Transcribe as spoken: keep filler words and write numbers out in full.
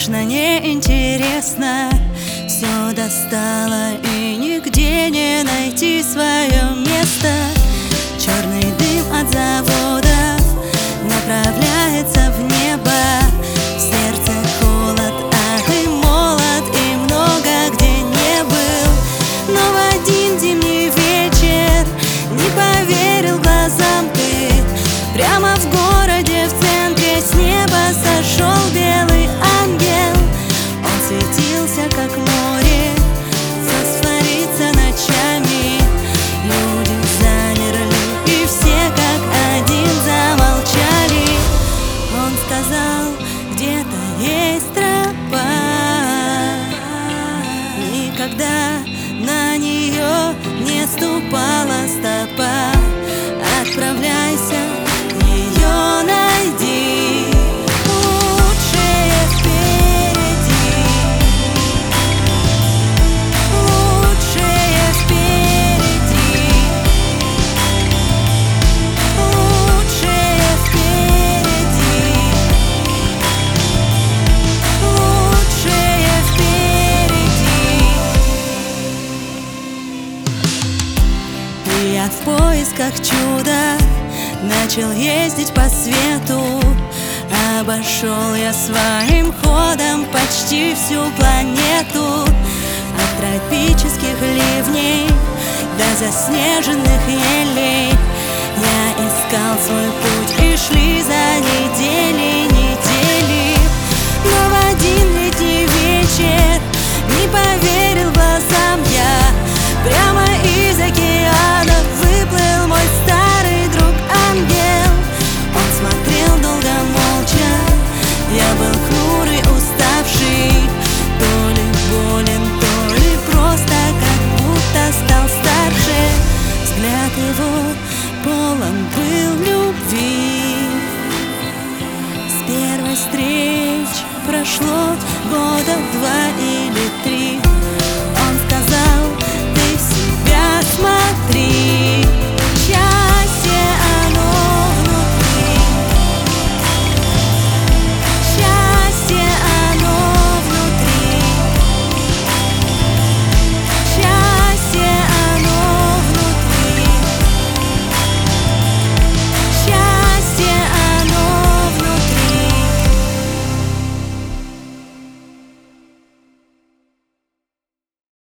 конечно, неинтересно. Все достало и нигде не найти свое место. Черный дым от заводов направляется в небо. В сердце холод, ах и молод, и много где не был. Но в один зимний вечер не поверил глазам ты. Прямо в городе, в центре, с неба сошел белый ангел. Он светился, как море, фосфорится ночами. Люди замерли, и все как один замолчали. Он сказал, где-то есть тропа, никогда на нее не ступала стопа. Отправляйся, ее найди, лучшее впереди, лучшее впереди, лучшее впереди, лучшее впереди. И я в поисках чуда начал ездить по свету. Обошел я своим ходом почти всю планету. От тропических ливней до заснеженных елей я искал свой путь, и шли за недели